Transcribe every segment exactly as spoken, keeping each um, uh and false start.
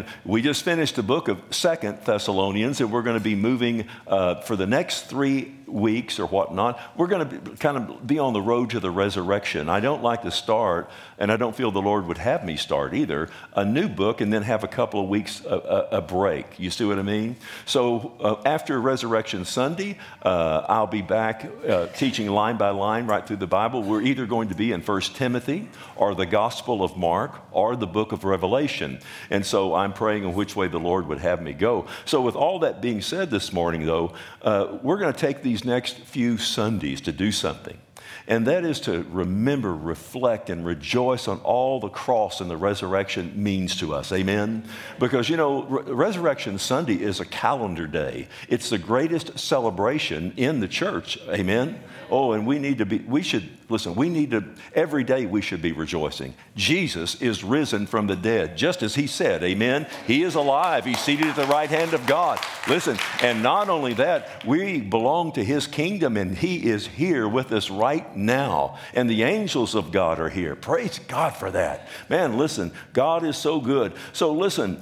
we just finished the book of Second Thessalonians, and we're going to be moving uh, for the next three weeks or whatnot. We're going to be, kind of be on the road to the resurrection. I don't like to start, and I don't feel the Lord would have me start either, a new book and then have a couple of weeks a, a, a break. You see what I mean? So uh, after Resurrection Sunday, uh, I'll be back uh, teaching line by line right through the Bible. We're either going to be in First Timothy or the Gospel of Mark or the book of Revelation. And so I'm praying in which way the Lord would have me go. So with all that being said this morning, though, uh, we're going to take these next few Sundays to do something. And that is to remember, reflect, and rejoice on all the cross and the resurrection means to us. Amen? Because, you know, Re- Resurrection Sunday is a calendar day. It's the greatest celebration in the church. Amen? Oh, and we need to be, we should, listen, we need to, every day we should be rejoicing. Jesus is risen from the dead, just as he said. Amen? He is alive. He's seated at the right hand of God. Listen, and not only that, we belong to his kingdom, and he is here with us right now. And the angels of God are here. Praise God for that. Man, listen, God is so good. So listen,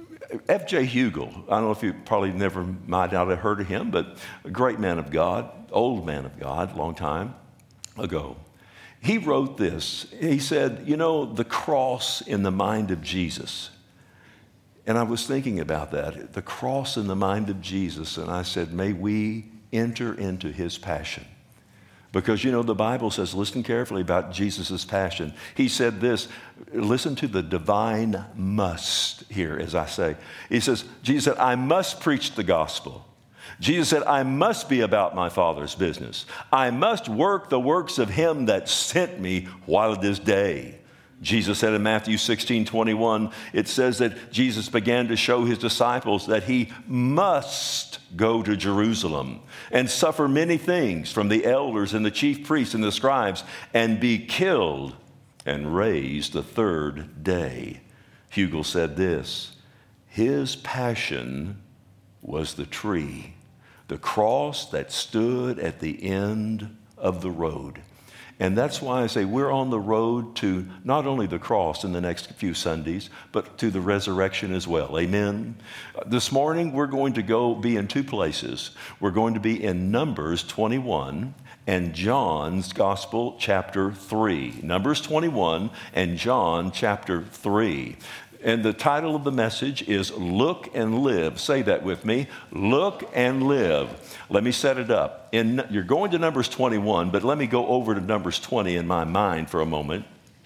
F J Hugel, I don't know if you probably never might not have heard of him, but a great man of God, old man of God, long time ago. He wrote this. He said, you know, the cross in the mind of Jesus. And I was thinking about that, the cross in the mind of Jesus. And I said, may we enter into his passion. Because, you know, the Bible says, listen carefully about Jesus' passion. He said this, listen to the divine must here, as I say. He says, Jesus said, I must preach the gospel. Jesus said, I must be about my Father's business. I must work the works of him that sent me while it is day. Jesus said in Matthew sixteen twenty-one, it says that Jesus began to show his disciples that he must go to Jerusalem and suffer many things from the elders and the chief priests and the scribes and be killed and raised the third day. Hugel said this, his passion was the tree, the cross that stood at the end of the road. And that's why I say we're on the road to not only the cross in the next few Sundays, but to the resurrection as well. Amen. This morning, we're going to go be in two places. We're going to be in Numbers twenty-one and John's Gospel, chapter three. Numbers twenty-one and John, chapter three. And the title of the message is Look and Live. Say that with me. Look and live. Let me set it up. In, you're going to Numbers twenty-one, but let me go over to Numbers twenty in my mind for a moment.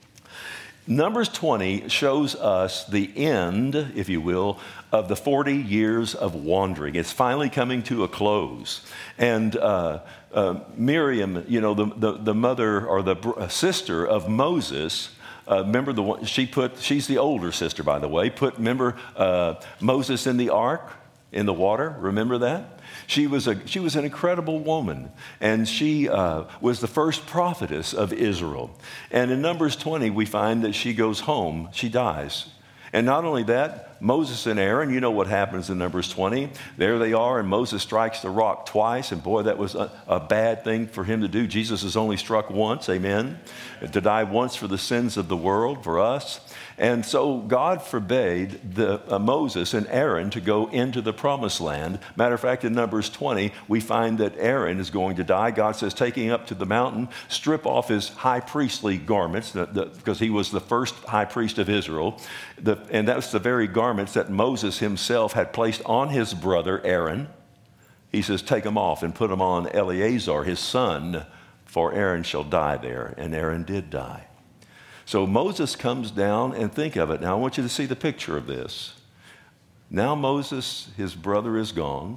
Numbers twenty shows us the end, if you will, of the forty years of wandering. It's finally coming to a close. And uh, uh, Miriam, you know, the, the, the mother or the br- sister of Moses, Uh, remember the one she put, she's the older sister, by the way, put, remember uh, Moses in the ark, in the water? Remember that? She was a she was an incredible woman, and she uh, was the first prophetess of Israel. And in Numbers twenty, we find that she goes home, she dies. And not only that, Moses and Aaron, you know what happens in Numbers twenty. There they are, and Moses strikes the rock twice, and boy, that was a, a bad thing for him to do. Jesus is only struck once, amen, to die once for the sins of the world, for us. And so God forbade the, uh, Moses and Aaron to go into the promised land. Matter of fact, in Numbers twenty, we find that Aaron is going to die. God says, take him up to the mountain, strip off his high priestly garments, the, the, because he was the first high priest of Israel. The, and that's the very garments that Moses himself had placed on his brother Aaron. He says, take them off and put them on Eleazar, his son, for Aaron shall die there. And Aaron did die. So Moses comes down, and think of it. Now I want you to see the picture of this. Now Moses, his brother is gone.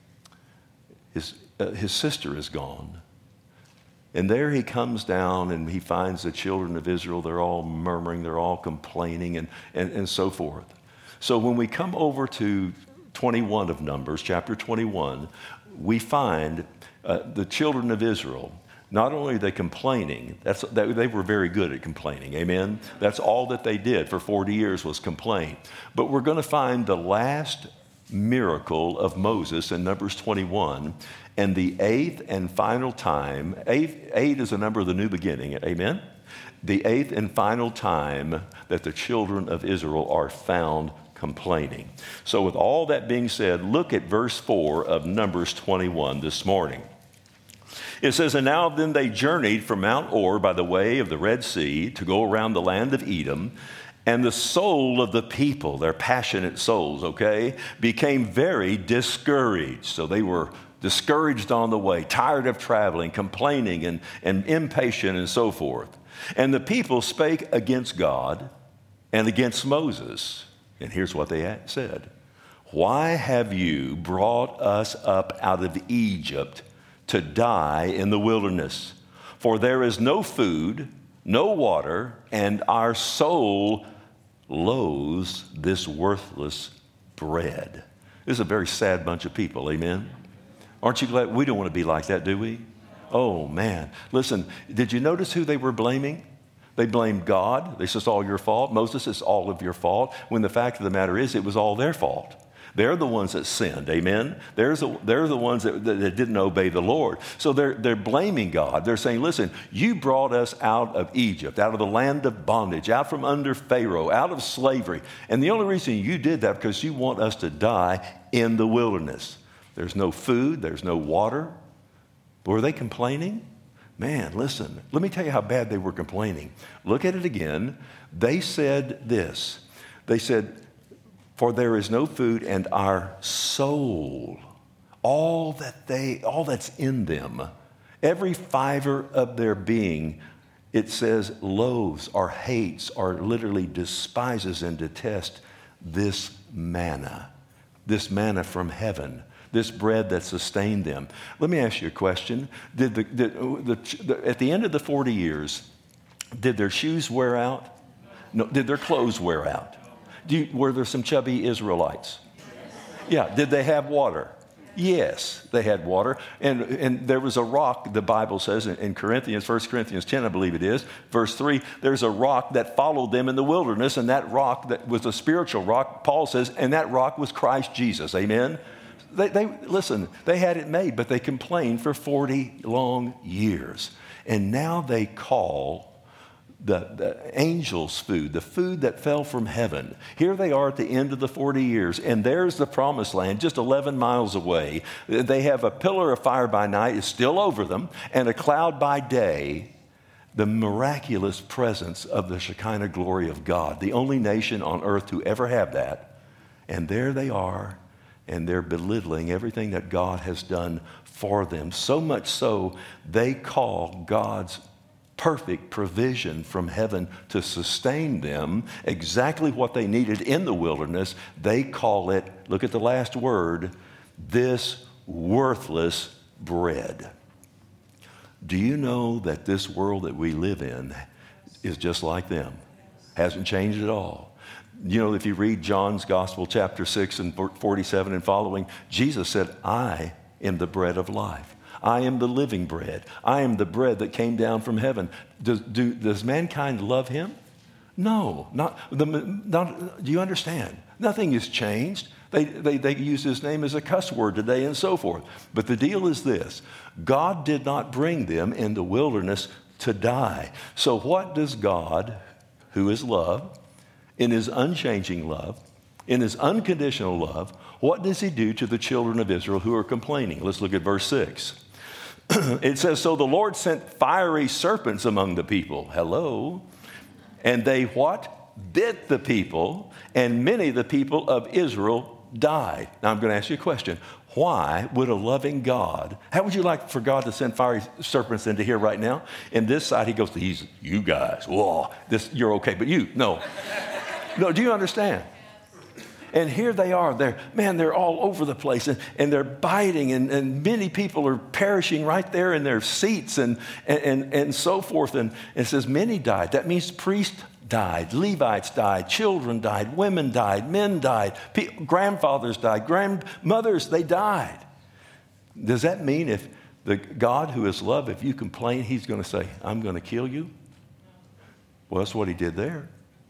His, uh, his sister is gone. And there he comes down and he finds the children of Israel. They're all murmuring, they're all complaining, and, and, and so forth. So when we come over to twenty-one of Numbers, chapter twenty-one, we find uh, the children of Israel. Not only are they complaining, that's, that, they were very good at complaining, amen? That's all that they did for forty years was complain. But we're going to find the last miracle of Moses in Numbers twenty-one, and the eighth and final time, eight, eight is a number of the new beginning, amen? The eighth and final time that the children of Israel are found complaining. So with all that being said, look at verse four of Numbers twenty-one this morning. It says, and now then they journeyed from Mount Or by the way of the Red Sea to go around the land of Edom, and the soul of the people, their passionate souls, okay, became very discouraged. So they were discouraged on the way, tired of traveling, complaining and, and impatient and so forth. And the people spake against God and against Moses. And here's what they said. Why have you brought us up out of Egypt to die in the wilderness? For there is no food, no water, and our soul loathes this worthless bread. This is a very sad bunch of people, amen? Aren't you glad? We don't want to be like that, do we? Oh, man. Listen, did you notice who they were blaming? They blamed God. They said, it's all your fault. Moses, it's all of your fault. When the fact of the matter is, it was all their fault. They're the ones that sinned, amen? They're the, they're the ones that, that, that didn't obey the Lord. So they're, they're blaming God. They're saying, listen, you brought us out of Egypt, out of the land of bondage, out from under Pharaoh, out of slavery. And the only reason you did that because you want us to die in the wilderness. There's no food, there's no water. Were they complaining? Man, listen, let me tell you how bad they were complaining. Look at it again. They said this. They said, for there is no food, and our soul, all that they, all that's in them, every fiber of their being, it says loathes or hates or literally despises and detests this manna, this manna from heaven, this bread that sustained them. Let me ask you a question. Did the, did the, the, at the end of the forty years, did their shoes wear out? No. Did their clothes wear out? Do you, were there some chubby Israelites? Yeah. Did they have water? Yes, they had water. And, and there was a rock, the Bible says in, in Corinthians, First Corinthians ten, I believe it is, verse three, there's a rock that followed them in the wilderness, and that rock that was a spiritual rock, Paul says, and that rock was Christ Jesus. Amen? They, they listen, they had it made, but they complained for forty long years. And now they call The, the angels' food, the food that fell from heaven. Here they are at the end of the forty years, and there's the promised land just eleven miles away. They have a pillar of fire by night, it's still over them, and a cloud by day, the miraculous presence of the Shekinah glory of God, the only nation on earth to ever have that. And there they are, and they're belittling everything that God has done for them. So much so, they call God's perfect provision from heaven to sustain them, exactly what they needed in the wilderness. They call it, look at the last word, this worthless bread. Do you know that this world that we live in is just like them? Hasn't changed at all. You know, if you read John's Gospel, chapter six and forty-seven and following, Jesus said, I am the bread of life. I am the living bread. I am the bread that came down from heaven. Does, do, does mankind love him? No. Not, the, not, do you understand? Nothing has changed. They, they, they use his name as a cuss word today and so forth. But the deal is this. God did not bring them in the wilderness to die. So what does God, who is love, in his unchanging love, in his unconditional love, what does he do to the children of Israel who are complaining? Let's look at verse six. It says, so the Lord sent fiery serpents among the people. Hello. And they what? Bit the people, and many of the people of Israel died. Now I'm going to ask you a question. Why would a loving God, how would you like for God to send fiery serpents into here right now? And this side he goes, he's, you guys, whoa, this, you're okay, but you, no. No, do you understand? And here they are. They're, man, they're all over the place, and, and they're biting, and, and many people are perishing right there in their seats and, and, and so forth. And it says many died. That means priests died, Levites died, children died, women died, men died, pe- grandfathers died, grandmothers, they died. Does that mean if the God who is love, if you complain, he's going to say, I'm going to kill you? Well, that's what he did there.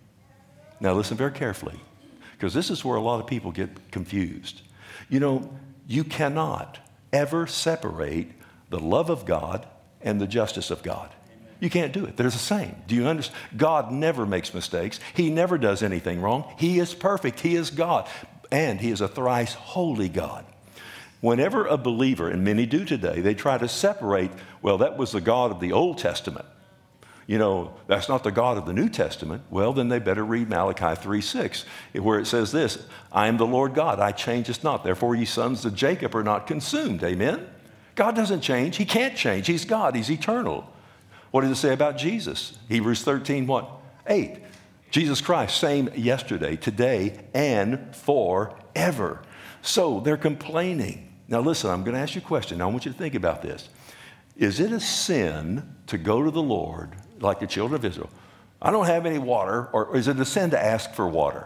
Now listen very carefully, because this is where a lot of people get confused. You know, you cannot ever separate the love of God and the justice of God. You can't do it. They're the same. Do you understand? God never makes mistakes. He never does anything wrong. He is perfect. He is God. And he is a thrice holy God. Whenever a believer, and many do today, they try to separate, well, that was the God of the Old Testament. You know, that's not the God of the New Testament. Well, then they better read Malachi three six, where it says this, I am the Lord God, I changeth not. Therefore, ye sons of Jacob are not consumed. Amen? God doesn't change. He can't change. He's God. He's eternal. What does it say about Jesus? Hebrews thirteen, what? eight. Jesus Christ, same yesterday, today, and forever. So they're complaining. Now listen, I'm going to ask you a question. Now I want you to think about this. Is it a sin to go to the Lord, like the children of Israel? I don't have any water. Or is it a sin to ask for water?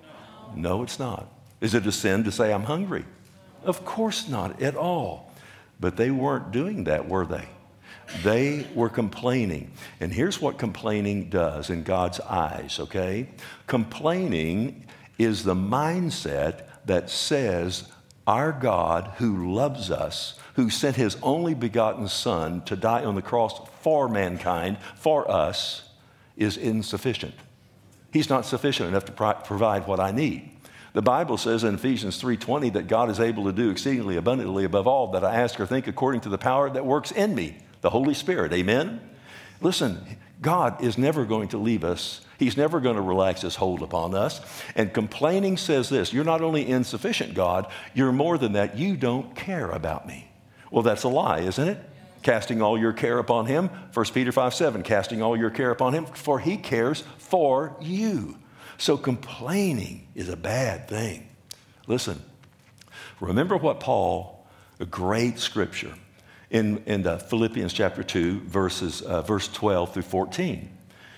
No, no, it's not. Is it a sin to say I'm hungry? Of course not at all. But they weren't doing that, were they? They were complaining. And here's what complaining does in God's eyes, okay? Complaining is the mindset that says our God who loves us, who sent his only begotten Son to die on the cross for mankind, for us, is insufficient. He's not sufficient enough to pro- provide what I need. The Bible says in Ephesians three twenty that God is able to do exceedingly abundantly above all that I ask or think according to the power that works in me, the Holy Spirit. Amen? Listen, God is never going to leave us. He's never going to relax his hold upon us. And complaining says this, you're not only insufficient, God, you're more than that. You don't care about me. Well, that's a lie, isn't it? Casting all your care upon him. First Peter five seven, casting all your care upon him, for he cares for you. So complaining is a bad thing. Listen, remember what Paul, a great scripture, in, in the Philippians chapter two, verses, uh, verse twelve through fourteen.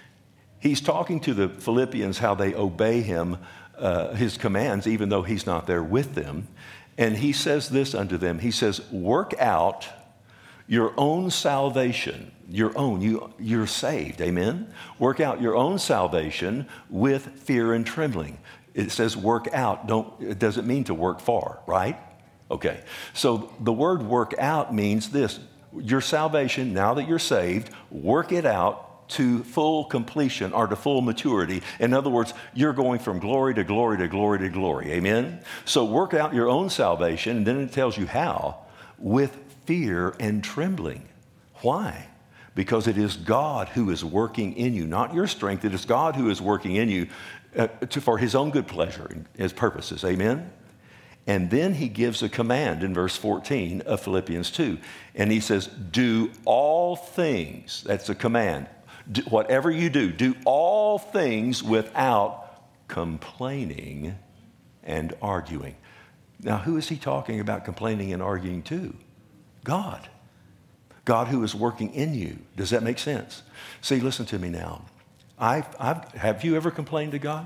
He's talking to the Philippians how they obey him, uh, his commands, even though he's not there with them. And he says this unto them. He says, work out your own salvation, your own, you, you're saved, amen? Work out your own salvation with fear and trembling. It says work out, don't, it doesn't mean to work for, right? Okay, so the word work out means this, your salvation, now that you're saved, work it out to full completion or to full maturity. In other words, you're going from glory to glory to glory to glory, amen? So work out your own salvation, and then it tells you how, with fear and trembling. Why? Because it is God who is working in you, not your strength. It is God who is working in you uh, to, for his own good pleasure and his purposes. Amen? And then he gives a command in verse fourteen of Philippians two. And he says, do all things. That's a command. Do, whatever you do, do all things without complaining and arguing. Now, who is he talking about complaining and arguing to? God. God who is working in you. Does that make sense? See, listen to me now. I've, I've, have you ever complained to God?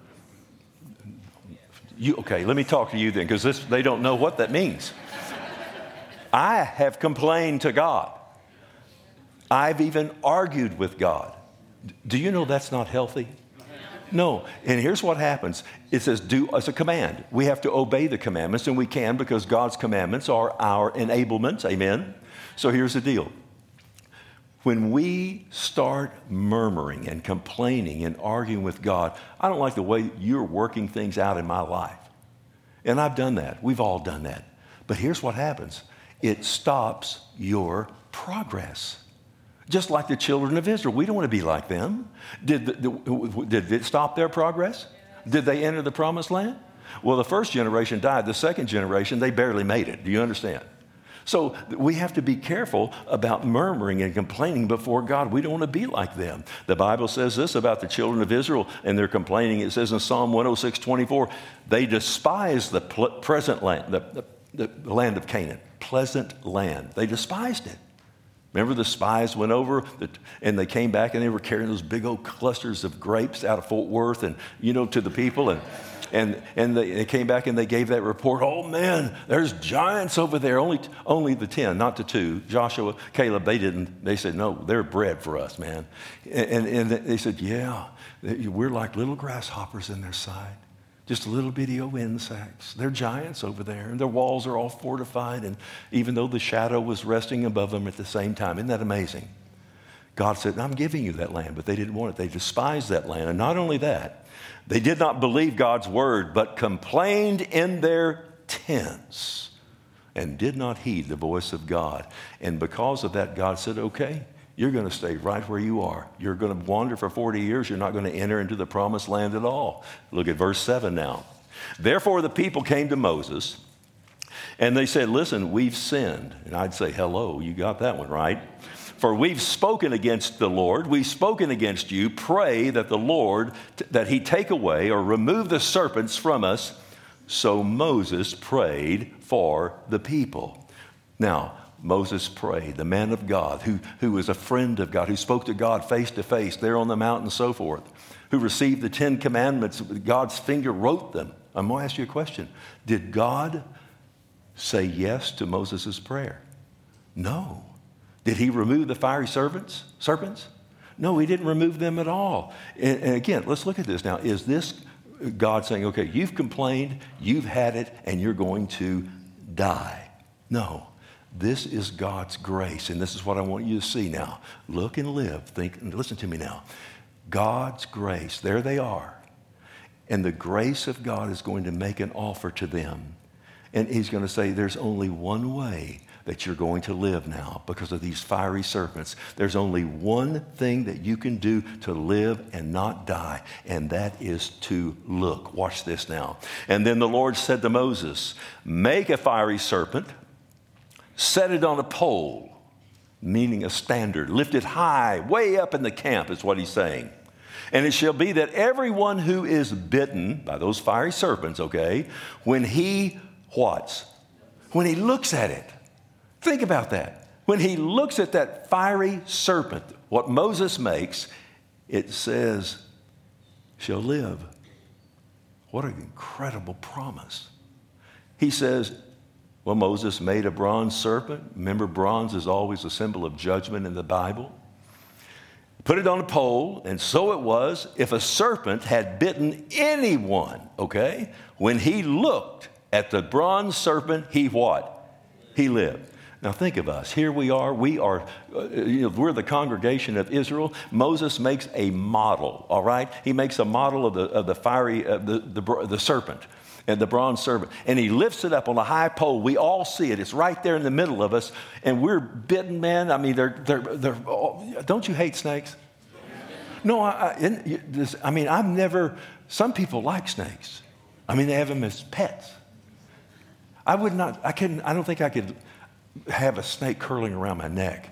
You, okay, let me talk to you then, because they don't know what that means. I have complained to God. I've even argued with God. Do you know that's not healthy? No. And here's what happens. It says do as a command. We have to obey the commandments, and we can because God's commandments are our enablements. Amen? So here's the deal. When we start murmuring and complaining and arguing with God, I don't like the way you're working things out in my life. And I've done that. We've all done that. But here's what happens. It stops your progress. Just like the children of Israel. We don't want to be like them. Did, the, the, did it stop their progress? Did they enter the promised land? Well, the first generation died. The second generation, they barely made it. Do you understand? So we have to be careful about murmuring and complaining before God. We don't want to be like them. The Bible says this about the children of Israel and their complaining. It says in Psalm one oh six, twenty-four, they despise the pl- present land, the, the, the land of Canaan, pleasant land. They despised it. Remember the spies went over and they came back and they were carrying those big old clusters of grapes out of Fort Worth and, you know, to the people. And and and they, they came back and they gave that report. Oh, man, there's giants over there. Only only the ten, not the two. Joshua, Caleb, they didn't. They said, no, they're bread for us, man. And, and, and they said, yeah, we're like little grasshoppers in their sight. Just little bitty old insects. They're giants over there, and their walls are all fortified, and even though the shadow was resting above them at the same time. Isn't that amazing? God said, I'm giving you that land, but they didn't want it. They despised that land. And not only that, they did not believe God's word, but complained in their tents and did not heed the voice of God. And because of that, God said, okay, you're going to stay right where you are. You're going to wander for forty years. You're not going to enter into the promised land at all. Look at verse seven now. Therefore, the people came to Moses and they said, listen, we've sinned. And I'd say, hello, you got that one right. For we've spoken against the Lord. We've spoken against you. Pray that the Lord, that he take away or remove the serpents from us. So Moses prayed for the people. Now, Moses prayed, the man of God, who, who was a friend of God, who spoke to God face to face there on the mountain and so forth, who received the Ten Commandments. God's finger wrote them. I'm going to ask you a question. Did God say yes to Moses' prayer? No. Did he remove the fiery serpents? Serpents? No, he didn't remove them at all. And, and again, let's look at this now. Is this God saying, okay, you've complained, you've had it, and you're going to die? No. This is God's grace, and this is what I want you to see now. Look and live. Think and listen to me now. God's grace, there they are. And the grace of God is going to make an offer to them. And he's going to say, there's only one way that you're going to live now because of these fiery serpents. There's only one thing that you can do to live and not die, and that is to look. Watch this now. And then the Lord said to Moses, make a fiery serpent, set it on a pole, meaning a standard, lift it high, way up in the camp is what he's saying. And it shall be that everyone who is bitten by those fiery serpents, okay, when he what? When he looks at it. Think about that. When he looks at that fiery serpent, what Moses makes, it says, shall live. What an incredible promise. He says, well, Moses made a bronze serpent. Remember, bronze is always a symbol of judgment in the Bible. Put it on a pole, and so it was. If a serpent had bitten anyone, okay, when he looked at the bronze serpent, he what? He lived. Now think of us. Here we are. We are, uh, you know, we're the congregation of Israel. Moses makes a model, all right? He makes a model of the, of the fiery, uh, the, the, the serpent. And the bronze serpent. And he lifts it up on a high pole. We all see it. It's right there in the middle of us. And we're bitten, man. I mean, they're, they're, they're, oh, don't you hate snakes? No, I, I, in, this, I mean, I've never, some people like snakes. I mean, they have them as pets. I would not, I couldn't, I don't think I could have a snake curling around my neck.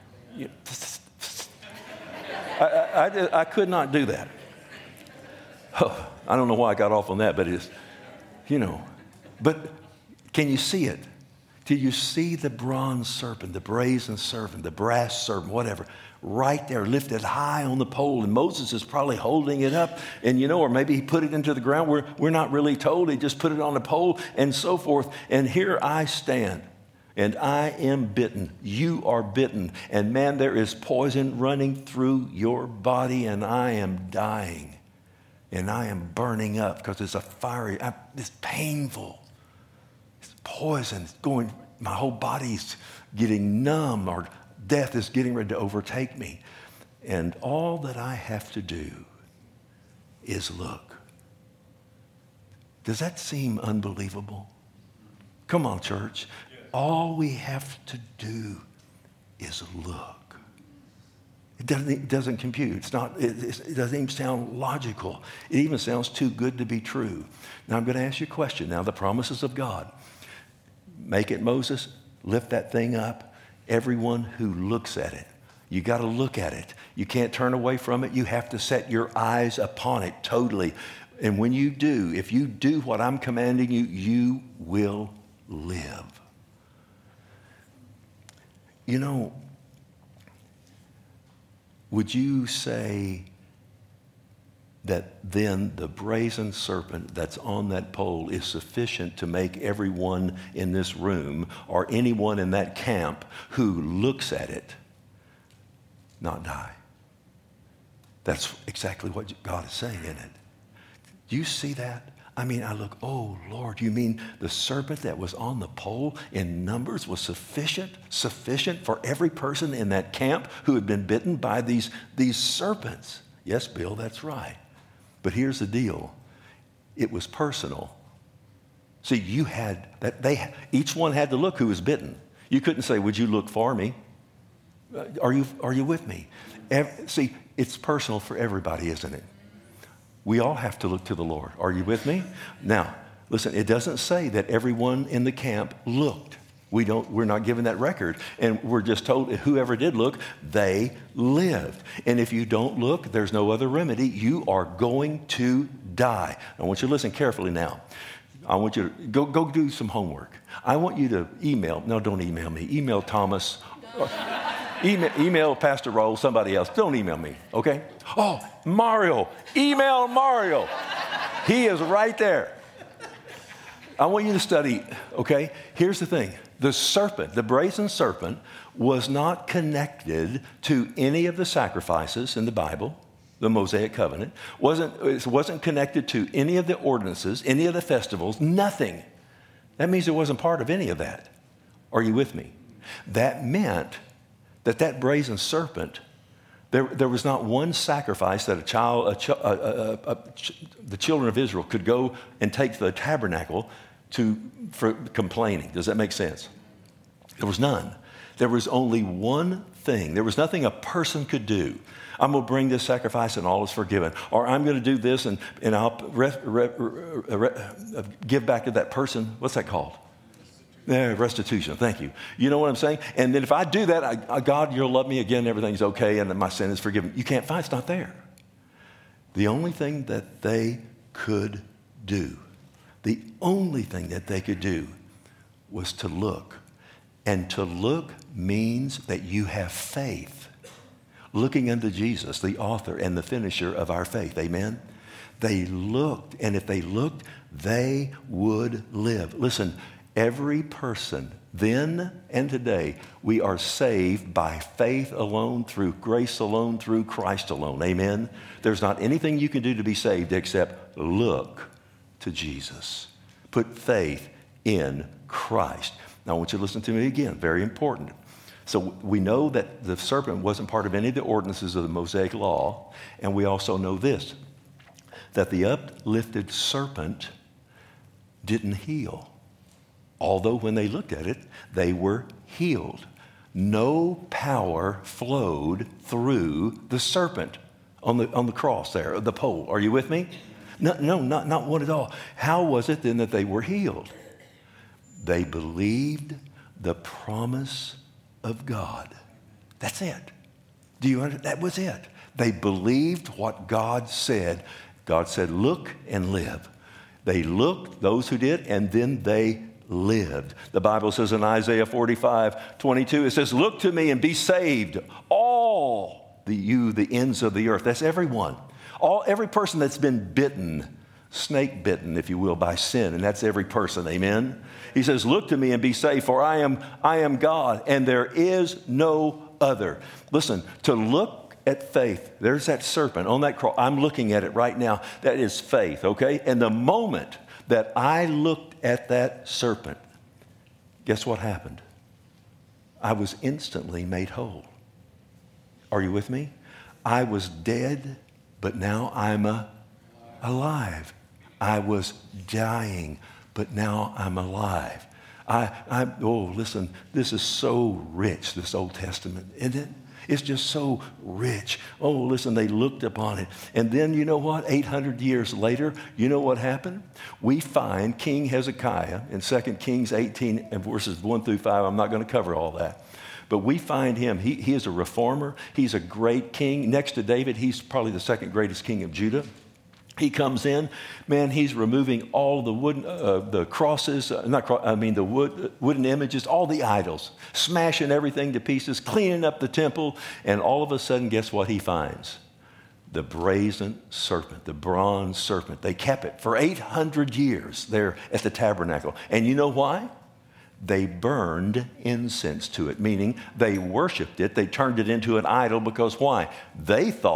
I, I, I, I could not do that. Oh, I don't know why I got off on that, but it's, you know, but can you see it? Do you see the bronze serpent, the brazen serpent, the brass serpent, whatever, right there lifted high on the pole? And Moses is probably holding it up, and you know, or maybe he put it into the ground. We're, we're not really told. He just put it on the pole and so forth. And here I stand, and I am bitten. You are bitten. And man, there is poison running through your body, and I am dying. And I am burning up because it's a fiery, I, it's painful. It's poison. It's going, my whole body's getting numb, or death is getting ready to overtake me. And all that I have to do is look. Does that seem unbelievable? Come on, church. All we have to do is look. It doesn't, it doesn't compute. It's not, it, it doesn't even sound logical. It even sounds too good to be true. Now I'm going to ask you a question. Now the promises of God. Make it, Moses, lift that thing up. Everyone who looks at it. You got to look at it. You can't turn away from it. You have to set your eyes upon it totally. And when you do, if you do what I'm commanding you, you will live. You know, would you say that then the brazen serpent that's on that pole is sufficient to make everyone in this room or anyone in that camp who looks at it not die? That's exactly what God is saying in it. Do you see that? I mean, I look, oh, Lord, you mean the serpent that was on the pole in Numbers was sufficient, sufficient for every person in that camp who had been bitten by these, these serpents? Yes, Bill, that's right. But here's the deal. It was personal. See, you had, that they, each one had to look who was bitten. You couldn't say, would you look for me? Uh, are you, are you with me? Every, see, it's personal for everybody, isn't it? We all have to look to the Lord. Are you with me? Now, listen, it doesn't say that everyone in the camp looked. We don't, we're not given that record. And we're just told that whoever did look, they lived. And if you don't look, there's no other remedy. You are going to die. I want you to listen carefully now. I want you to go, go do some homework. I want you to email, no, don't email me. Email Thomas. Email, email Pastor Roll, somebody else. Don't email me, okay? Oh, Mario. Email Mario. He is right there. I want you to study, okay? Here's the thing. The serpent, the brazen serpent, was not connected to any of the sacrifices in the Bible, the Mosaic covenant. Wasn't, it wasn't connected to any of the ordinances, any of the festivals, nothing. That means it wasn't part of any of that. Are you with me? That meant that that brazen serpent, there, there was not one sacrifice that a child, a, ch- a, a, a, a, the children of Israel could go and take to the tabernacle to, for complaining. Does that make sense? There was none. There was only one thing. There was nothing a person could do. I'm going to bring this sacrifice and all is forgiven. Or I'm going to do this and, and I'll re, re, re, re, give back to that person. What's that called? Yeah, restitution. Thank you. You know what I'm saying? And then if I do that, I, I, God, you'll love me again. Everything's okay. And my sin is forgiven. You can't find it. It's not there. The only thing that they could do, the only thing that they could do was to look. And to look means that you have faith. Looking unto Jesus, the author and the finisher of our faith. Amen? They looked. And if they looked, they would live. Listen, every person, then and today, we are saved by faith alone, through grace alone, through Christ alone. Amen? There's not anything you can do to be saved except look to Jesus. Put faith in Christ. Now, I want you to listen to me again. Very important. So we know that the serpent wasn't part of any of the ordinances of the Mosaic law. And we also know this, that the uplifted serpent didn't heal. Although when they looked at it, they were healed. No power flowed through the serpent on the, on the cross there, the pole. Are you with me? No, no, not, not one at all. How was it then that they were healed? They believed the promise of God. That's it. Do you understand? That was it. They believed what God said. God said, look and live. They looked, those who did, and then they lived. The Bible says in Isaiah forty-five twenty-two, it says, look to me and be saved, all the you, the ends of the earth. That's everyone. All, every person that's been bitten, snake bitten, if you will, by sin. And that's every person. Amen. He says, look to me and be saved, for I am, I am God, and there is no other. Listen, to look at faith, there's that serpent on that cross. I'm looking at it right now. That is faith, okay? And the moment that I looked at that serpent, guess what happened? I was instantly made whole. Are you with me? I was dead, but now I'm a, alive. I was dying, but now I'm alive. I, I, oh, listen, this is so rich, this Old Testament, isn't it? It's just so rich. Oh, listen, they looked upon it. And then you know what? eight hundred years later, you know what happened? We find King Hezekiah in Second Kings eighteen and verses one through five. I'm not going to cover all that. But we find him. He, he is a reformer. He's a great king. Next to David, he's probably the second greatest king of Judah. He comes in, man, he's removing all the wooden, uh, the crosses, uh, not cro- I mean the wood, wooden images, all the idols, smashing everything to pieces, cleaning up the temple, and all of a sudden, guess what he finds? The brazen serpent, the bronze serpent. They kept it for eight hundred years there at the tabernacle. And you know why? They burned incense to it, meaning they worshiped it. They turned it into an idol because why? They thought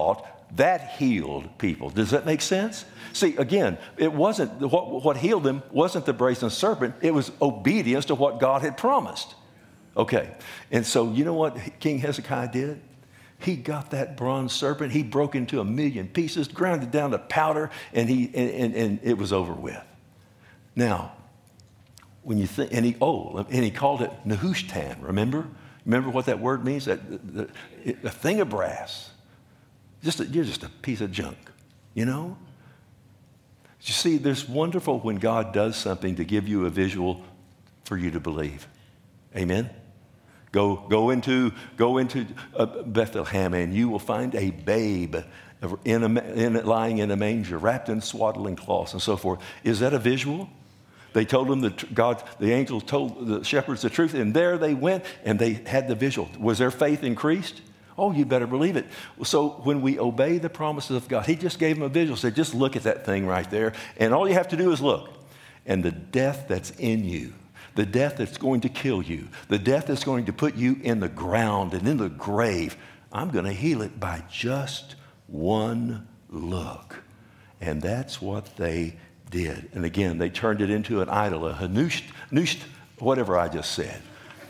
that healed people. Does that make sense? See, again, it wasn't, what, what healed them wasn't the brazen serpent. It was obedience to what God had promised. Okay, and so you know what King Hezekiah did? He got that bronze serpent. He broke into a million pieces, ground it down to powder, and, he, and, and, and it was over with. Now, when you think, and he, oh, and he called it Nehushtan, remember? Remember what that word means? That, the, the, a thing of brass. Just a, you're just a piece of junk, you know? You see, there's wonderful when God does something to give you a visual for you to believe. Amen? Go, go into, go into uh, Bethlehem, and you will find a babe in a, in, lying in a manger, wrapped in swaddling cloths and so forth. Is that a visual? They told them that God, the angels told the shepherds the truth, and there they went, and they had the visual. Was their faith increased? Oh, you better believe it. So when we obey the promises of God, he just gave them a visual, said, just look at that thing right there, and all you have to do is look. And the death that's in you, the death that's going to kill you, the death that's going to put you in the ground and in the grave, I'm going to heal it by just one look. And that's what they did. And again, they turned it into an idol, a hanusht, nusht, whatever I just said.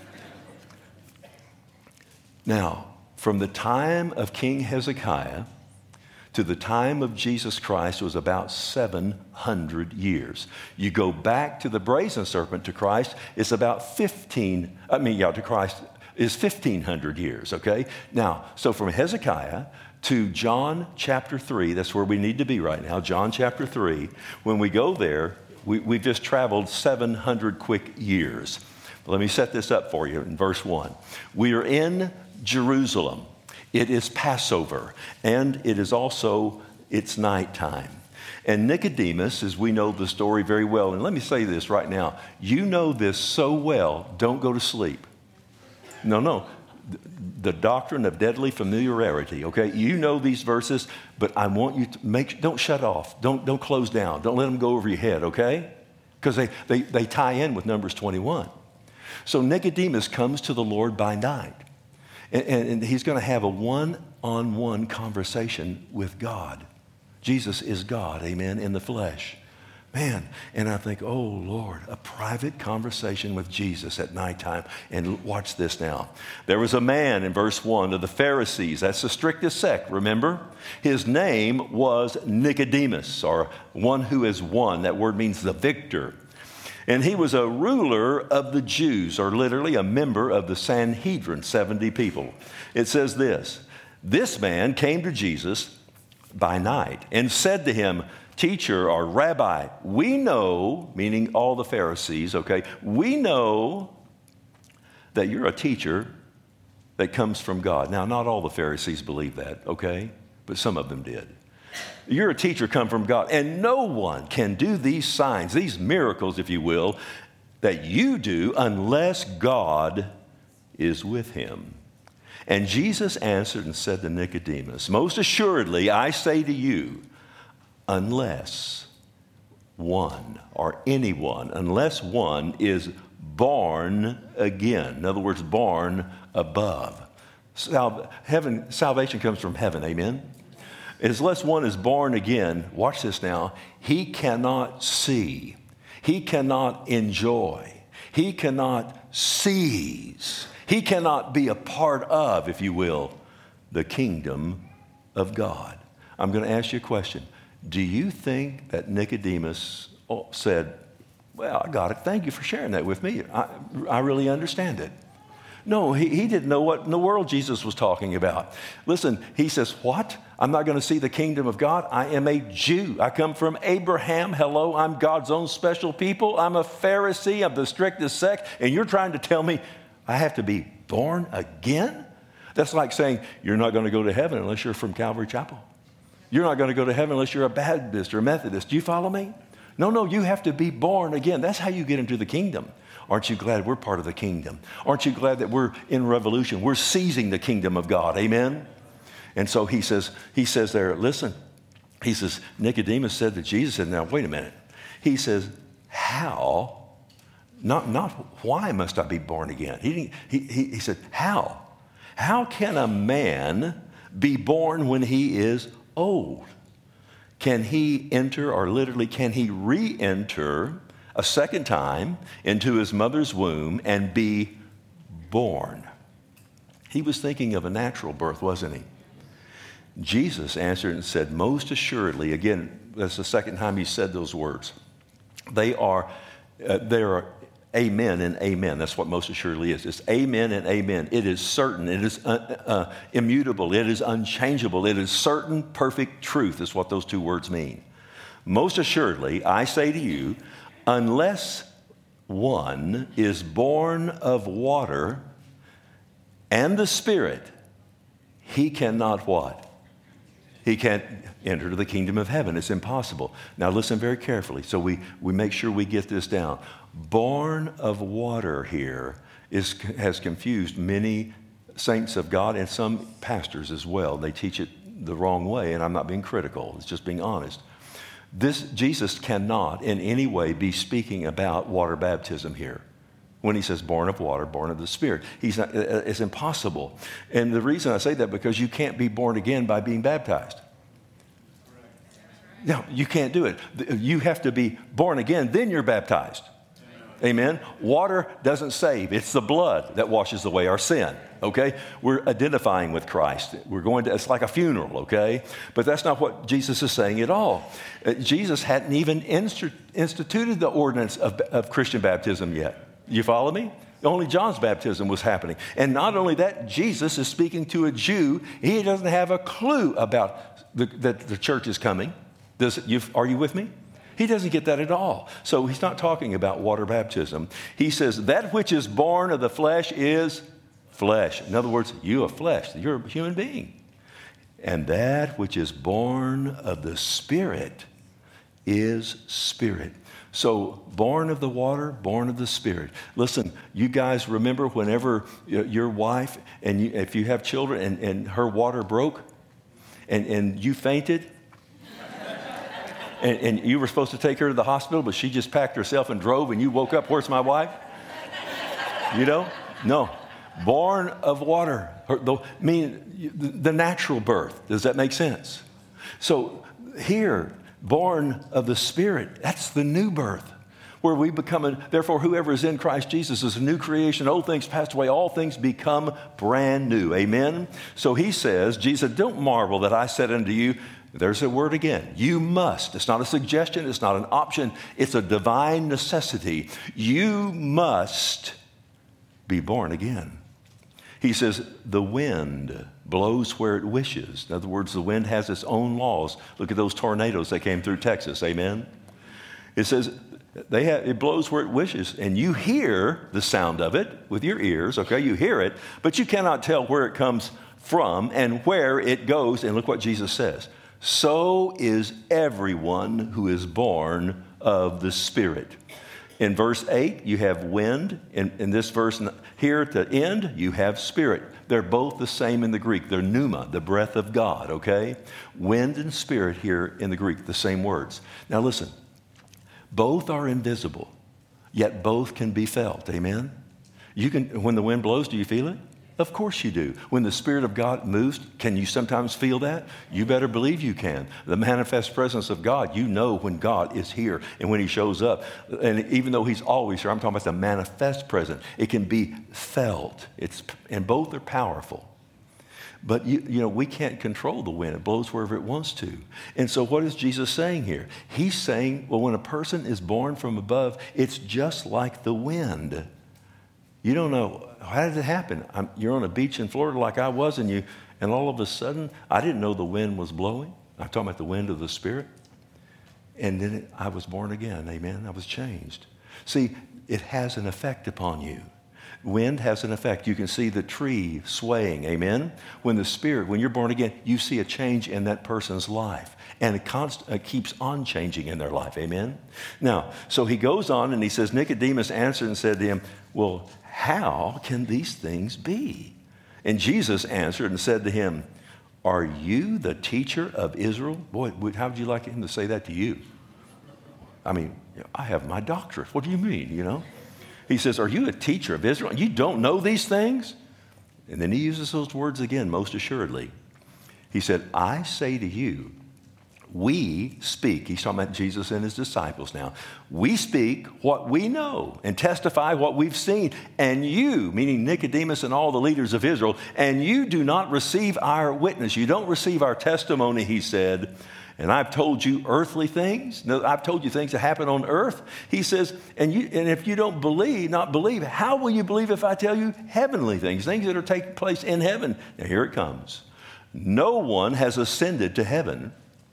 Now, from the time of King Hezekiah to the time of Jesus Christ was about seven hundred years. You go back to the brazen serpent to Christ, it's about fifteen, I mean, yeah, to Christ is fifteen hundred years, okay? Now, so from Hezekiah to John chapter three, that's where we need to be right now, John chapter three. When we go there, we, we've just traveled seven hundred quick years. Let me set this up for you in verse one. We are in Jerusalem. It is Passover, and it is also, it's nighttime. And Nicodemus, as we know the story very well, and let me say this right now, you know this so well, don't go to sleep. No, no. The doctrine of deadly familiarity, okay? You know these verses, but I want you to make, don't shut off. Don't, don't close down. Don't let them go over your head, okay? Because they, they, they tie in with Numbers twenty-one. So Nicodemus comes to the Lord by night, and, and, and he's going to have a one-on-one conversation with God. Jesus is God, amen, in the flesh. Man, and I think, oh, Lord, a private conversation with Jesus at nighttime. And watch this now. There was a man in verse one of the Pharisees. That's the strictest sect, remember? His name was Nicodemus, or one who is one. That word means the victor. And he was a ruler of the Jews, or literally a member of the Sanhedrin, seventy people. It says this, this man came to Jesus by night and said to him, Teacher or Rabbi, we know, meaning all the Pharisees, okay, we know that you're a teacher that comes from God. Now, not all the Pharisees believe that, okay, but some of them did. You're a teacher come from God, and no one can do these signs, these miracles, if you will, that you do unless God is with him. And Jesus answered and said to Nicodemus, most assuredly, I say to you, unless one or anyone, unless one is born again. In other words, born above. Sal- heaven, salvation comes from heaven, amen? Unless one is born again, watch this now, he cannot see, he cannot enjoy, he cannot seize, he cannot be a part of, if you will, the kingdom of God. I'm going to ask you a question. Do you think that Nicodemus said, well, I got it. Thank you for sharing that with me. I, I really understand it. No, he, he didn't know what in the world Jesus was talking about. Listen, he says, what? I'm not going to see the kingdom of God. I am a Jew. I come from Abraham. Hello, I'm God's own special people. I'm a Pharisee of the strictest sect. And you're trying to tell me I have to be born again? That's like saying you're not going to go to heaven unless you're from Calvary Chapel. You're not going to go to heaven unless you're a Baptist or a Methodist. Do you follow me? No, no, you have to be born again. That's how you get into the kingdom. Aren't you glad we're part of the kingdom? Aren't you glad that we're in revolution? We're seizing the kingdom of God. Amen? And so he says, he says there, listen, he says, Nicodemus said to Jesus, said, now, wait a minute. He says, how, not, not why must I be born again? He, didn't, he, he, he said, how? How can a man be born when he is old, can he enter, or literally, can he re-enter a second time into his mother's womb and be born? He was thinking of a natural birth, wasn't he? Jesus answered and said, most assuredly, again, that's the second time he said those words. They are, uh, they are amen and amen. That's what most assuredly is. It's amen and amen. It is certain. It is uh, uh, immutable. It is unchangeable. It is certain, perfect truth is what those two words mean. Most assuredly, I say to you, unless one is born of water and the Spirit, he cannot what? He can't enter the kingdom of heaven. It's impossible. Now listen very carefully so we, we make sure we get this down. Born of water here is, has confused many saints of God and some pastors as well. They teach it the wrong way, and I'm not being critical. It's just being honest. This Jesus cannot in any way be speaking about water baptism here. When he says born of water, born of the Spirit, he's not, it's impossible. And the reason I say that, because you can't be born again by being baptized. No, you can't do it. You have to be born again, then you're baptized. Amen. Water doesn't save. It's the blood that washes away our sin. Okay? We're identifying with Christ. We're going to, it's like a funeral, okay? But that's not what Jesus is saying at all. Uh, Jesus hadn't even inst- instituted the ordinance of, of Christian baptism yet. You follow me? Only John's baptism was happening. And not only that, Jesus is speaking to a Jew. He doesn't have a clue about the, that the church is coming. Does you, are you with me? He doesn't get that at all. So he's not talking about water baptism. He says, that which is born of the flesh is flesh. In other words, you are flesh. You're a human being. And that which is born of the Spirit is spirit. So born of the water, born of the Spirit. Listen, you guys remember whenever your wife, and you, if you have children, and, and her water broke, and, and you fainted, and, and you were supposed to take her to the hospital, but she just packed herself and drove, and you woke up, where's my wife? You know? No. Born of water. Her, the, I mean, the natural birth. Does that make sense? So here, born of the Spirit, that's the new birth, where we become, a, therefore whoever is in Christ Jesus is a new creation. Old things passed away, all things become brand new. Amen? So he says, Jesus, don't marvel that I said unto you, there's a word again, you must. It's not a suggestion, it's not an option, it's a divine necessity. You must be born again. He says, the wind blows where it wishes. In other words, the wind has its own laws. Look at those tornadoes that came through Texas. Amen? It says, they have, it blows where it wishes. And you hear the sound of it with your ears, okay? You hear it, but you cannot tell where it comes from and where it goes. And look what Jesus says. So is everyone who is born of the Spirit. In verse eight, you have wind. In, in this verse here at the end, you have spirit. They're both the same in the Greek. They're pneuma, the breath of God, okay? Wind and spirit here in the Greek, the same words. Now listen, both are invisible, yet both can be felt, amen? You can, when the wind blows, do you feel it? Of course you do. When the Spirit of God moves, can you sometimes feel that? You better believe you can. The manifest presence of God, you know when God is here and when he shows up. And even though he's always here, I'm talking about the manifest presence. It can be felt. It's, and both are powerful. But, you, you know, we can't control the wind. It blows wherever it wants to. And so what is Jesus saying here? He's saying, well, when a person is born from above, it's just like the wind. You don't know, how did it happen? I'm, you're on a beach in Florida like I was, and you, and all of a sudden, I didn't know the wind was blowing. I'm talking about the wind of the Spirit. And then it, I was born again, amen? I was changed. See, it has an effect upon you. Wind has an effect. You can see the tree swaying, amen? When the Spirit, when you're born again, you see a change in that person's life. And it, const, it keeps on changing in their life, amen? Now, so he goes on and he says, Nicodemus answered and said to him, well, how can these things be? And Jesus answered and said to him, are you the teacher of Israel? Boy, how would you like him to say that to you? I mean, I have my doctorate. What do you mean, you know? He says, are you a teacher of Israel? You don't know these things? And then he uses those words again, most assuredly. He said, I say to you, we speak. He's talking about Jesus and his disciples now. We speak what we know and testify what we've seen. And you, meaning Nicodemus and all the leaders of Israel, and you do not receive our witness. You don't receive our testimony, he said. And I've told you earthly things. No, I've told you things that happen on earth. He says, and you, and if you don't believe, not believe, how will you believe if I tell you heavenly things, things that are taking place in heaven? Now here it comes. No one has ascended to heaven,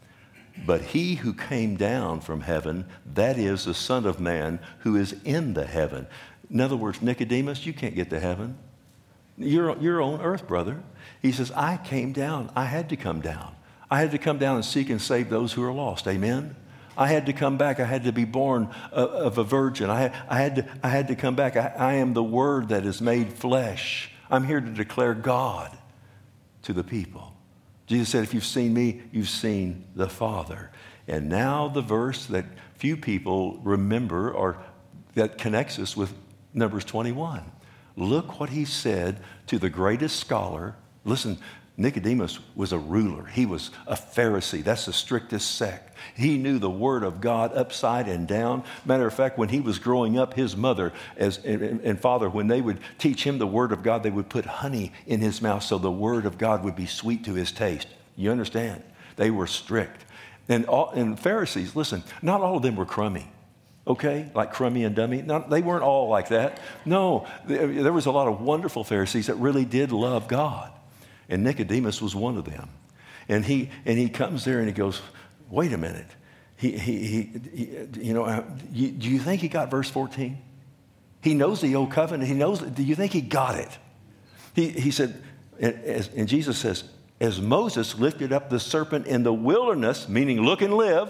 but he who came down from heaven, that is the Son of Man who is in the heaven. In other words, Nicodemus, you can't get to heaven. You're, you're on earth, brother. He says, I came down. I had to come down. I had to come down and seek and save those who are lost. Amen? I had to come back. I had to be born of, of a virgin. I, I, had to, I had to come back. I, I am the Word that is made flesh. I'm here to declare God to the people. Jesus said, if you've seen me, you've seen the Father. And now the verse that few people remember or that connects us with Numbers twenty-one. Look what he said to the greatest scholar. Listen, Nicodemus was a ruler. He was a Pharisee. That's the strictest sect. He knew the Word of God upside and down. Matter of fact, when he was growing up, his mother as, and, and father, when they would teach him the Word of God, they would put honey in his mouth so the Word of God would be sweet to his taste. You understand? They were strict. And, all, and Pharisees, listen, not all of them were crummy. Okay, like crummy and dummy. No, they weren't all like that. No, there was a lot of wonderful Pharisees that really did love God. And Nicodemus was one of them. And he and he comes there and he goes, wait a minute. He, he, he, he you know, uh, you, do you think he got verse fourteen? He knows the old covenant. He knows, do you think he got it? He, he said, as, and Jesus says, as Moses lifted up the serpent in the wilderness, meaning look and live,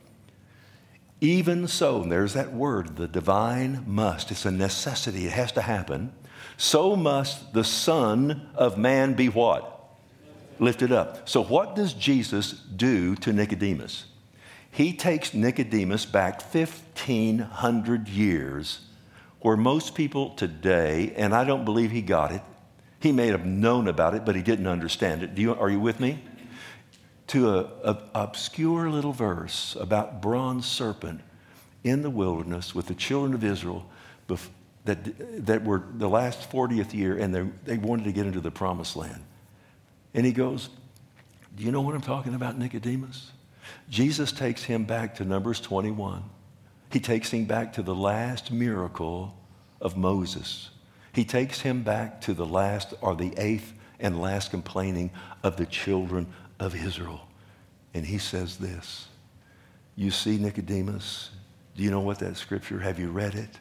even so, and there's that word, the divine must. It's a necessity. It has to happen. So must the Son of Man be what? Lifted up. So what does Jesus do to Nicodemus? He takes Nicodemus back fifteen hundred years, where most people today, and I don't believe he got it, he may have known about it, but he didn't understand it. Do you, are you with me? To a, a obscure little verse about bronze serpent in the wilderness with the children of Israel bef- that, that were the last fortieth year, and they, they wanted to get into the promised land. And he goes, do you know what I'm talking about, Nicodemus? Jesus takes him back to Numbers twenty-one. He takes him back to the last miracle of Moses. He takes him back to the last or the eighth and last complaining of the children of Israel. And he says this, you see, Nicodemus, do you know what that scripture, have you read it?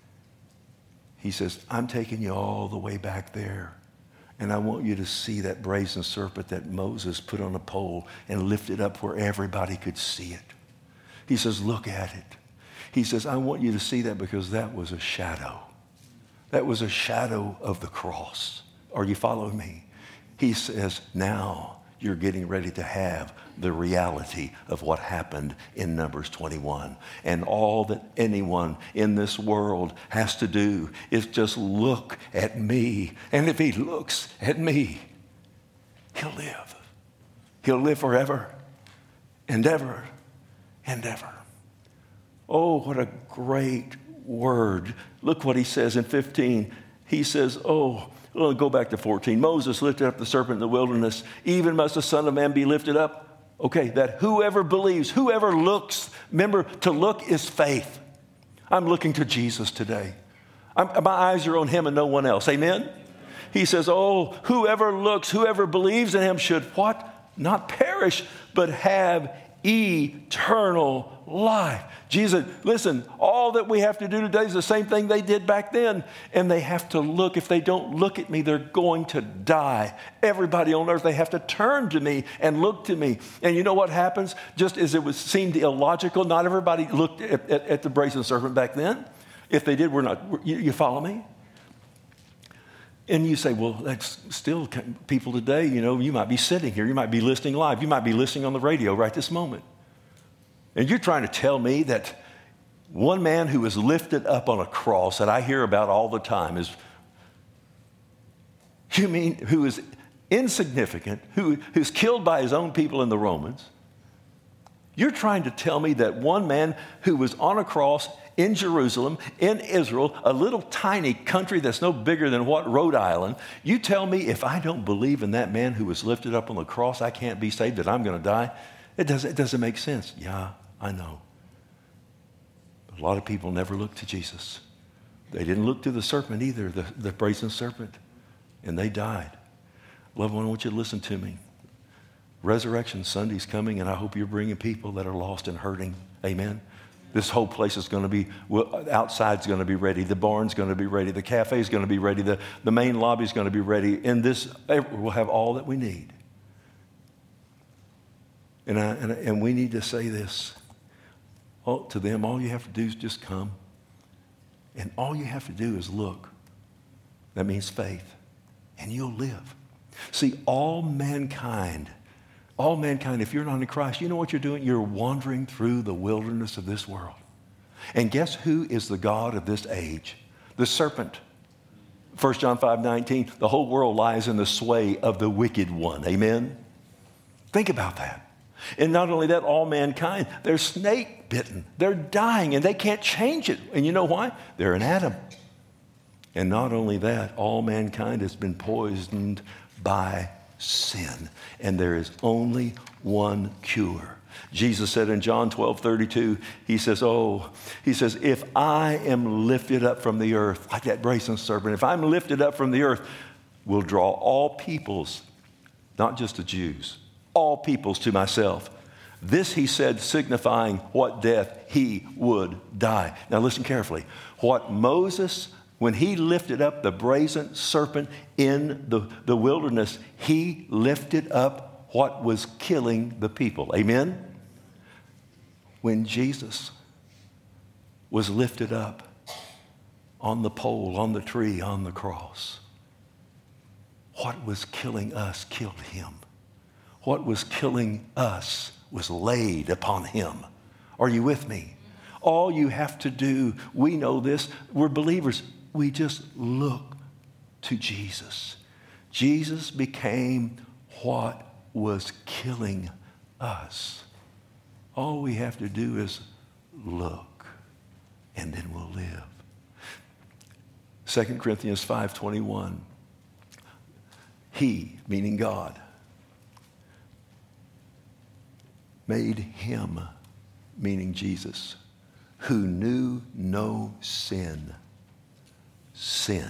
He says, I'm taking you all the way back there. And I want you to see that brazen serpent that Moses put on a pole and lifted up where everybody could see it. He says, look at it. He says, I want you to see that because that was a shadow. That was a shadow of the cross. Are you following me? He says, now you're getting ready to have the reality of what happened in Numbers twenty-one. And all that anyone in this world has to do is just look at me. And if he looks at me, he'll live. He'll live forever and ever and ever. Oh, what a great word. Look what he says in fifteen. He says, oh, well, go back to fourteen. Moses lifted up the serpent in the wilderness. Even must the Son of Man be lifted up. Okay, that whoever believes, whoever looks, remember, to look is faith. I'm looking to Jesus today. I'm, my eyes are on him and no one else. Amen? He says, oh, whoever looks, whoever believes in him should what? Not perish, but have eternal life. Jesus, listen, all that we have to do today is the same thing they did back then. And they have to look. If they don't look at me, they're going to die. Everybody on earth, they have to turn to me and look to me. And you know what happens? Just as it was seemed illogical, not everybody looked at, at, at the brazen serpent back then. If they did, we're not, you, you follow me? And you say, well, that's still people today, you know, you might be sitting here, you might be listening live, you might be listening on the radio right this moment. And you're trying to tell me that one man who was lifted up on a cross that I hear about all the time is, you mean who is insignificant, who, who's killed by his own people in the Romans. You're trying to tell me that one man who was on a cross in Jerusalem, in Israel, a little tiny country that's no bigger than what, Rhode Island, you tell me if I don't believe in that man who was lifted up on the cross, I can't be saved, that I'm going to die? It doesn't, it doesn't make sense. Yeah, I know. But a lot of people never look to Jesus. They didn't look to the serpent either, the, the brazen serpent, and they died. Loved one, I want you to listen to me. Resurrection Sunday's coming, and I hope you're bringing people that are lost and hurting. Amen. This whole place is going to be, well, outside's going to be ready. The barn's going to be ready. The cafe's going to be ready. The, the main lobby's going to be ready. In this, we'll have all that we need. And, I, and, and we need to say this all, to them. All you have to do is just come. And all you have to do is look. That means faith. And you'll live. See, all mankind, all mankind, if you're not in Christ, you know what you're doing? You're wandering through the wilderness of this world. And guess who is the God of this age? The serpent. First John five nineteen, the whole world lies in the sway of the wicked one. Amen? Think about that. And not only that, all mankind, they're snake bitten. They're dying and they can't change it. And you know why? They're in Adam. And not only that, all mankind has been poisoned by sin. And there is only one cure. Jesus said in John twelve thirty-two, he says, oh, he says, if I am lifted up from the earth, like that brazen serpent, if I'm lifted up from the earth, will draw all peoples, not just the Jews, all peoples to myself. This he said, signifying what death he would die. Now listen carefully. What Moses, when he lifted up the brazen serpent in the, the wilderness, he lifted up what was killing the people. Amen? When Jesus was lifted up on the pole, on the tree, on the cross, what was killing us killed him. What was killing us was laid upon him. Are you with me? All you have to do, we know this, we're believers, we just look to Jesus. Jesus became what was killing us. All we have to do is look, and then we'll live. Second Corinthians five twenty-one. He, meaning God, made him, meaning Jesus, who knew no sin, sin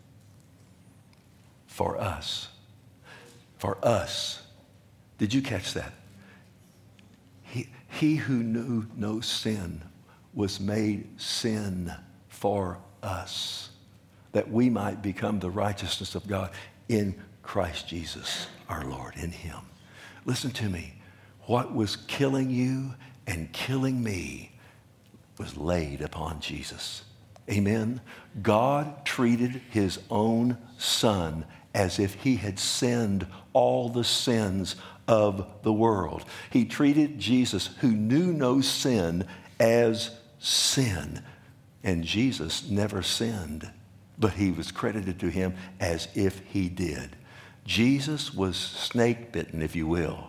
for us. For us. Did you catch that? He, he who knew no sin was made sin for us, that we might become the righteousness of God in Christ Jesus, our Lord, in him. Listen to me. What was killing you and killing me was laid upon Jesus. Amen. God treated his own son as if he had sinned all the sins of the world. He treated Jesus, who knew no sin, as sin. And Jesus never sinned, but he was credited to him as if he did. Jesus was snake bitten, if you will,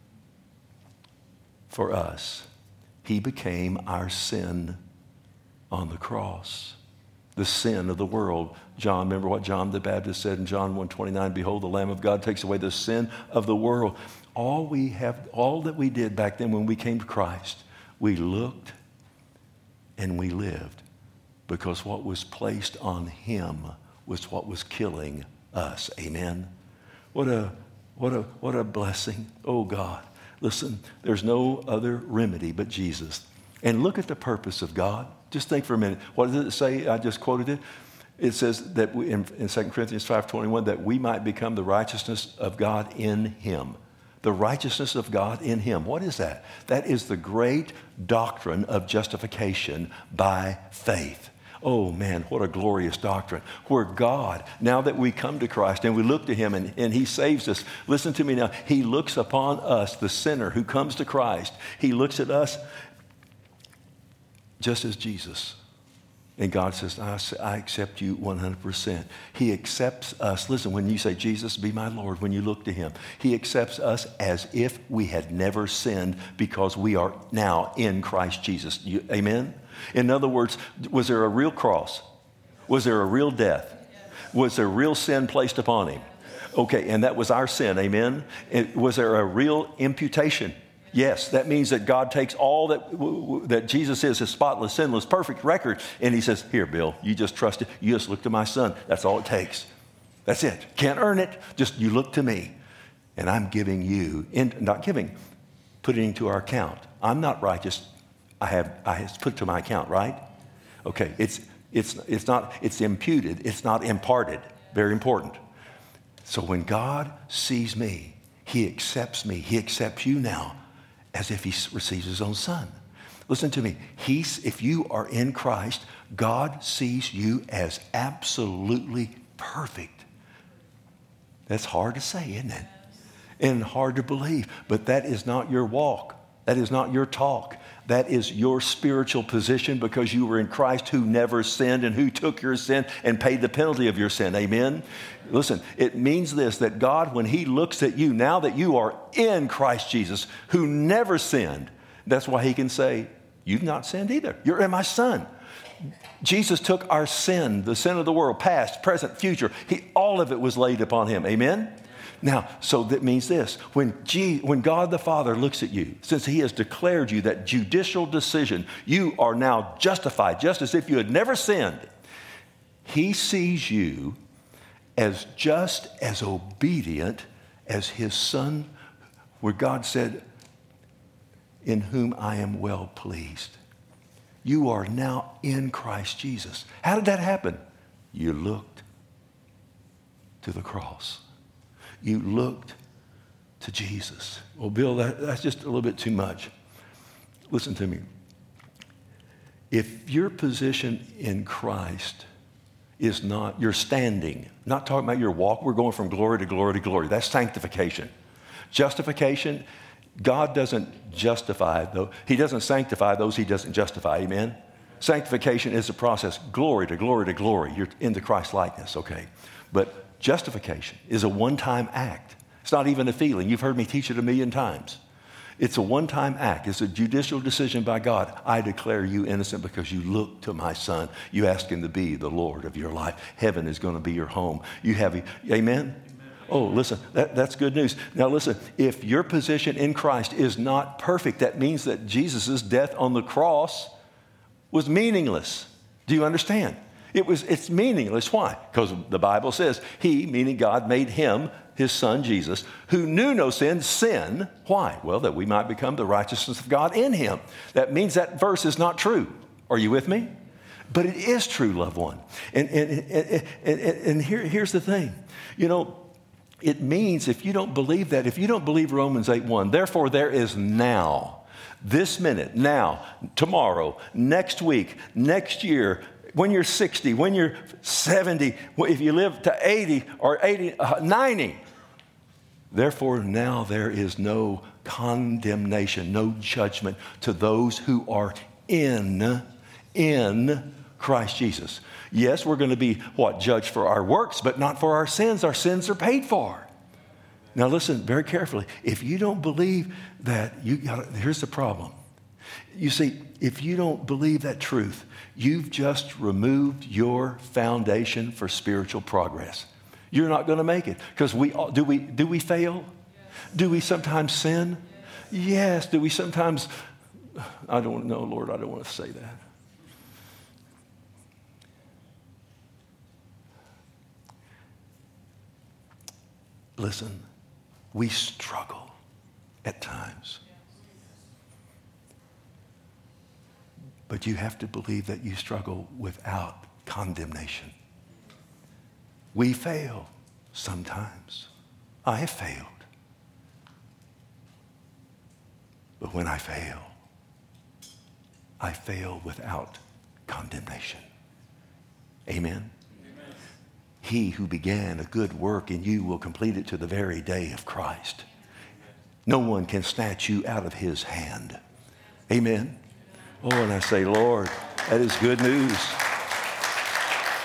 for us. He became our sin on the cross. The sin of the world. John, remember what John the Baptist said in John one twenty-nine, behold, the Lamb of God takes away the sin of the world. All we have, all that we did back then when we came to Christ, we looked and we lived, because what was placed on him was what was killing us. Amen. What a what a what a blessing. Oh God. Listen, there's no other remedy but Jesus. And look at the purpose of God. Just think for a minute. What does it say? I just quoted it. It says that we, in, in Second Corinthians five twenty-one, that we might become the righteousness of God in him. The righteousness of God in him. What is that? That is the great doctrine of justification by faith. Oh man, what a glorious doctrine. Where God, now that we come to Christ and we look to him and, and he saves us, listen to me now, he looks upon us, the sinner who comes to Christ. He looks at us just as Jesus And God says, I, I accept you one hundred percent. He accepts us. Listen, when you say, Jesus, be my Lord, when you look to him, he accepts us as if we had never sinned because we are now in Christ Jesus. You, amen? In other words, was there a real cross? Was there a real death? Was there real sin placed upon him? Okay, and that was our sin, amen? It, was there a real imputation? Yes, that means that God takes all that that Jesus is, his spotless, sinless, perfect record, and he says, here, Bill, you just trust it. You just look to my son. That's all it takes. That's it. Can't earn it. Just you look to me, and I'm giving you, in, not giving, putting into our account. I'm not righteous. I have I have put to my account, right? Okay, it's it's it's not it's imputed. It's not imparted. Very important. So when God sees me, he accepts me. He accepts you now, as if he receives his own son. Listen to me. He's, if you are in Christ, God sees you as absolutely perfect. That's hard to say, isn't it? And hard to believe. But that is not your walk. That is not your talk. That is your spiritual position because you were in Christ who never sinned and who took your sin and paid the penalty of your sin. Amen? Listen, it means this, that God, when he looks at you, now that you are in Christ Jesus, who never sinned, that's why he can say, you've not sinned either. You're in my son. Jesus took our sin, the sin of the world, past, present, future. He, all of it was laid upon him. Amen? Now, so that means this. When, G, when God the Father looks at you, since he has declared you that judicial decision, you are now justified, just as if you had never sinned. He sees you as just as obedient as his son, where God said, in whom I am well pleased. You are now in Christ Jesus. How did that happen? You looked to the cross. You looked to Jesus. Well, Bill, that, that's just a little bit too much. Listen to me. If your position in Christ is not your standing, not talking about your walk, we're going from glory to glory to glory. That's sanctification. Justification, God doesn't justify, though. He doesn't sanctify those he doesn't justify. Amen? Sanctification is a process, glory to glory to glory. You're into Christ likeness, okay? But justification is a one-time act. It's not even a feeling. You've heard me teach it a million times. It's a one-time act. It's a judicial decision by God. I declare you innocent because you look to my son. You ask him to be the Lord of your life. Heaven is going to be your home. You have, amen? Amen. Oh, listen, that, that's good news. Now listen, if your position in Christ is not perfect, that means that Jesus' death on the cross was meaningless. Do you understand? It was, it's meaningless. Why? Because the Bible says he, meaning God, made him, his son Jesus, who knew no sin, sin. Why? Well, that we might become the righteousness of God in him. That means that verse is not true. Are you with me? But it is true, loved one. And, and, and, and, and here, here's the thing. You know, it means if you don't believe that, if you don't believe Romans eight one, therefore there is now, this minute, now, tomorrow, next week, next year, when you're sixty, when you're seventy, if you live to eighty or eighty, ninety, therefore now there is no condemnation, no judgment to those who are in, in Christ Jesus. Yes, we're going to be, what, judged for our works, but not for our sins. Our sins are paid for. Now listen very carefully. If you don't believe that, you got here's the problem. You see, if you don't believe that truth, you've just removed your foundation for spiritual progress. You're not going to make it. Because we do we do we fail? Do we sometimes sin? Yes. Do we sometimes, I don't know, Lord, I don't want to say that. Listen, we struggle at times. But you have to believe that you struggle without condemnation. We fail sometimes. I have failed. But when I fail, I fail without condemnation. Amen? He who began a good work in you will complete it to the very day of Christ. No one can snatch you out of his hand. Amen. Oh, and I say, Lord, that is good news.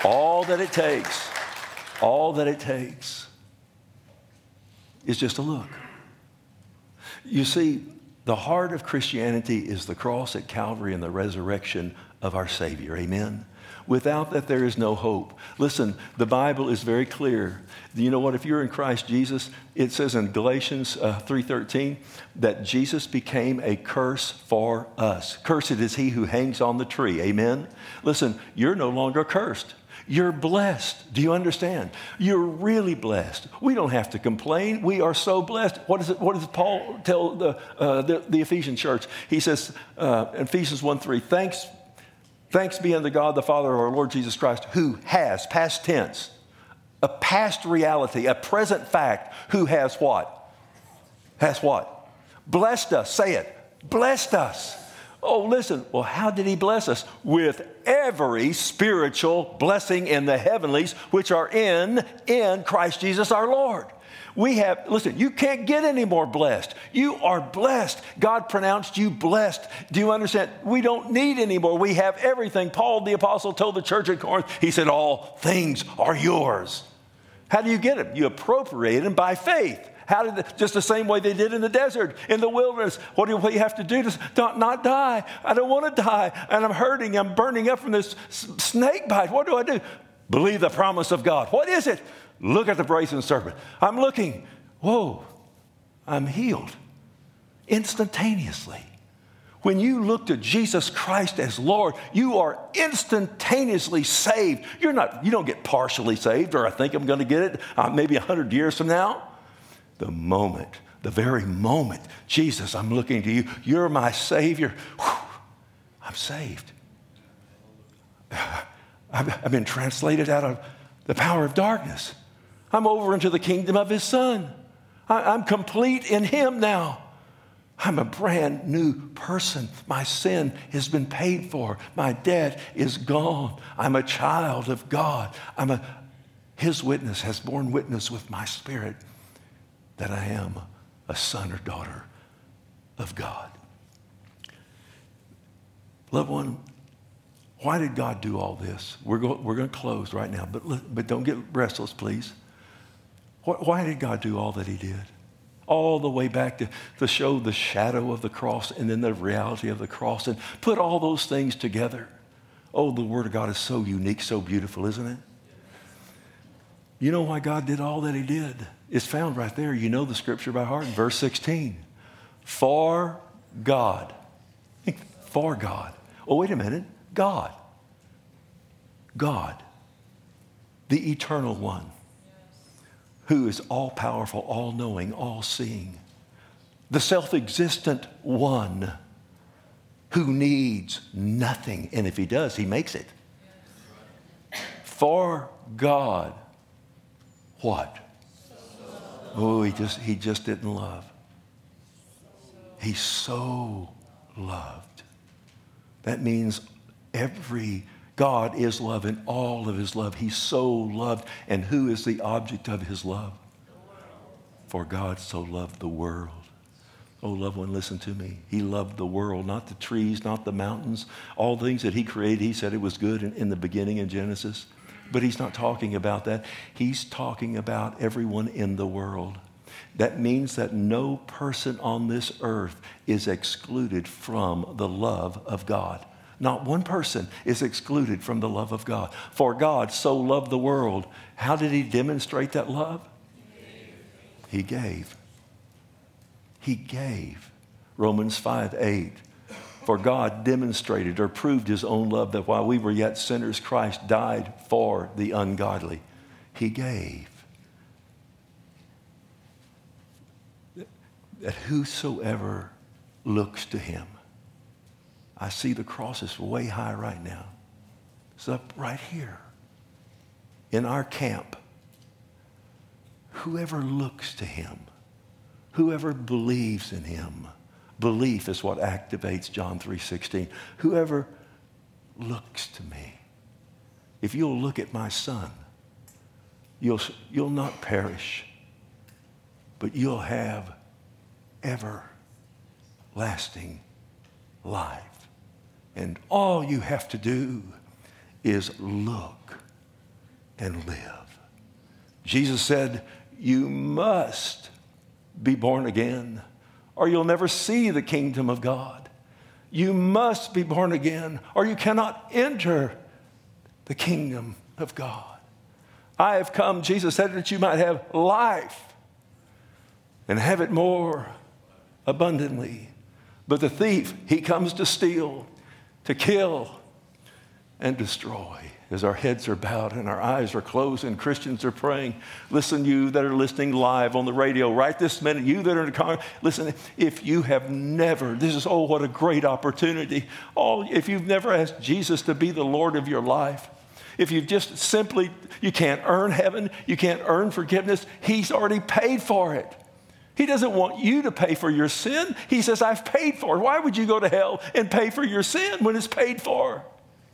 All that it takes, all that it takes is just a look. You see, the heart of Christianity is the cross at Calvary and the resurrection of our Savior. Amen? Without that, there is no hope. Listen, the Bible is very clear. You know what? If you're in Christ Jesus, it says in Galatians uh, three thirteen that Jesus became a curse for us. Cursed is he who hangs on the tree. Amen? Listen, you're no longer cursed. You're blessed. Do you understand? You're really blessed. We don't have to complain. We are so blessed. What, is it, what does Paul tell the, uh, the, the Ephesian church? He says, uh, in Ephesians one three, thanks, thanks be unto God the Father of our Lord Jesus Christ, who has, past tense, a past reality, a present fact, who has what? Has what? Blessed us. Say it. Blessed us. Oh, listen. Well, how did he bless us? With every spiritual blessing in the heavenlies, which are in, in Christ Jesus our Lord. We have, listen, you can't get any more blessed. You are blessed. God pronounced you blessed. Do you understand? We don't need any more. We have everything. Paul the apostle told the church at Corinth, he said, all things are yours. How do you get them? You appropriate them by faith. How did they, just the same way they did in the desert, in the wilderness. What do you have to do to not, not die? I don't want to die, and I'm hurting. I'm burning up from this snake bite. What do I do? Believe the promise of God. What is it? Look at the brazen serpent. I'm looking. Whoa, I'm healed instantaneously. When you look to Jesus Christ as Lord, you are instantaneously saved. You're not, you don't get partially saved, or I think I'm going to get it uh, maybe one hundred years from now. The moment, the very moment, Jesus, I'm looking to you. You're my Savior. Whew, I'm saved. I've, I've been translated out of the power of darkness. I'm over into the kingdom of his Son. I, I'm complete in him now. I'm a brand new person. My sin has been paid for. My debt is gone. I'm a child of God. I'm a, his witness has borne witness with my spirit that I am a son or daughter of God. Loved one, why did God do all this? We're, go, we're going to close right now, but, but don't get restless, please. Why did God do all that he did? All the way back to, to show the shadow of the cross and then the reality of the cross and put all those things together. Oh, the Word of God is so unique, so beautiful, isn't it? You know why God did all that he did? It's found right there. You know the scripture by heart in verse sixteen. For God. For God. Oh, wait a minute. God. God. The eternal one. Who is all-powerful, all-knowing, all-seeing. The self-existent one who needs nothing. And if he does, he makes it. For God. What? Oh, he just, he just didn't love. He so loved. That means every, God is love in all of his love. He's so loved. And who is the object of his love? For God so loved the world. Oh, loved one, listen to me. He loved the world, not the trees, not the mountains. All things that he created, he said it was good in, in the beginning in Genesis. But he's not talking about that. He's talking about everyone in the world. That means that no person on this earth is excluded from the love of God. Not one person is excluded from the love of God. For God so loved the world. How did he demonstrate that love? He gave. He gave. Romans five eight. For God demonstrated or proved his own love that while we were yet sinners, Christ died for the ungodly. He gave. That whosoever looks to him. I see the cross is way high right now. It's up right here in our camp. Whoever looks to him, whoever believes in him. Belief is what activates John three sixteen. Whoever looks to me. If you'll look at my Son, you'll, you'll not perish, but you'll have everlasting life. And all you have to do is look. and live. Jesus said, you must be born again, or you'll never see the kingdom of God. You must be born again, or you cannot enter the kingdom of God. I have come, Jesus said, that you might have life and have it more abundantly. But the thief, he comes to steal, to kill, and destroy. As our heads are bowed and our eyes are closed and Christians are praying, listen, you that are listening live on the radio right this minute, you that are in the car, listen, if you have never, this is, oh, what a great opportunity. Oh, if you've never asked Jesus to be the Lord of your life, if you've just simply, you can't earn heaven, you can't earn forgiveness, he's already paid for it. He doesn't want you to pay for your sin. He says, I've paid for it. Why would you go to hell and pay for your sin when it's paid for?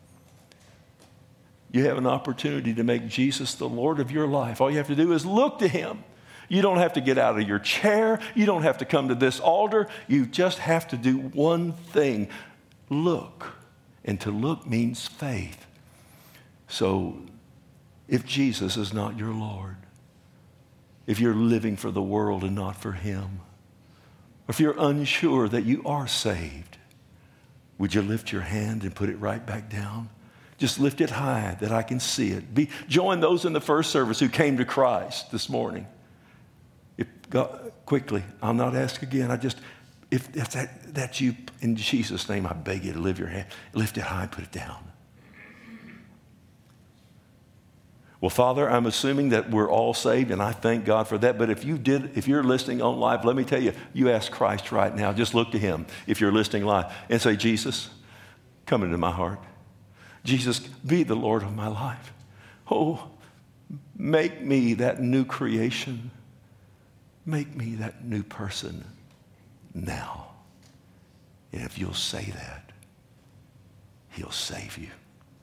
You have an opportunity to make Jesus the Lord of your life. All you have to do is look to him. You don't have to get out of your chair. You don't have to come to this altar. You just have to do one thing. Look. And to look means faith. So if Jesus is not your Lord, if you're living for the world and not for him, or if you're unsure that you are saved, would you lift your hand and put it right back down? Just lift it high that I can see it. Be, join those in the first service who came to Christ this morning. If God, quickly, I'll not ask again. I just, if that's, that, that's you, in Jesus' name, I beg you to lift your hand. Lift it high, put it down. Well, Father, I'm assuming that we're all saved, and I thank God for that. But if you did, if you're listening on live, let me tell you, you ask Christ right now. Just look to him if you're listening live and say, Jesus, come into my heart. Jesus, be the Lord of my life. Oh, make me that new creation. Make me that new person now. And if you'll say that, he'll save you.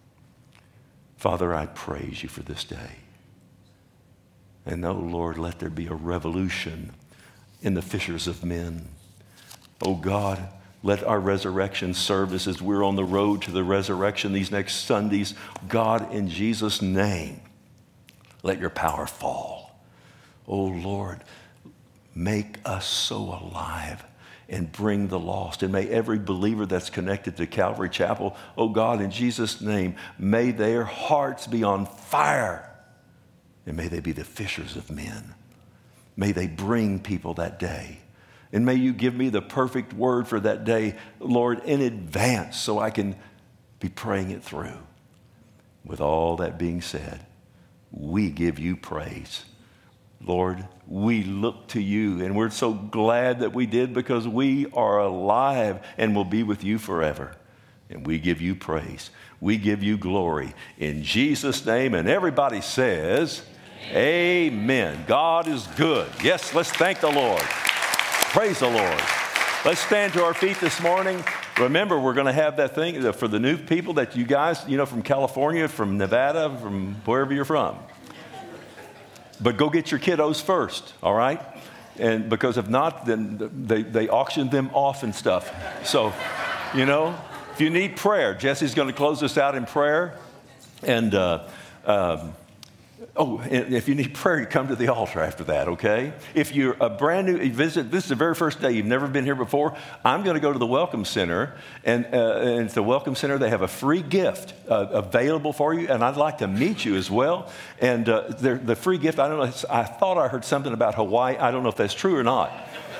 Father, I praise you for this day. And oh, Lord, let there be a revolution in the fishers of men. Oh, God, let our resurrection service as we're on the road to the resurrection these next Sundays, God, in Jesus' name, let your power fall. Oh, Lord, make us so alive and bring the lost. And may every believer that's connected to Calvary Chapel, oh God, in Jesus' name, may their hearts be on fire. And may they be the fishers of men. May they bring people that day. And may you give me the perfect word for that day, Lord, in advance so I can be praying it through. With all that being said, we give you praise. Lord, we look to you, and we're so glad that we did because we are alive and will be with you forever. And we give you praise. We give you glory. In Jesus' name, and everybody says, amen. Amen. God is good. Yes, let's thank the Lord. Praise the Lord. Let's stand to our feet this morning. Remember, we're going to have that thing for the new people that you guys, you know, from California, from Nevada, from wherever you're from. But go get your kiddos first, all right? And because if not, then they, they auction them off and stuff. So, you know, if you need prayer, Jesse's going to close us out in prayer. And, uh, um, oh, and if you need prayer, you come to the altar after that, okay? If you're a brand new visit, this is the very first day, you've never been here before, I'm going to go to the Welcome Center. And, uh, and at the Welcome Center, they have a free gift uh, available for you. And I'd like to meet you as well. And uh, the free gift, I don't know, I thought I heard something about Hawaii. I don't know if that's true or not.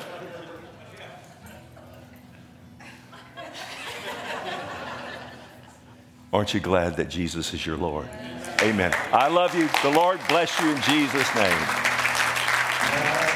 Aren't you glad that Jesus is your Lord? Amen. I love you. The Lord bless you in Jesus' name.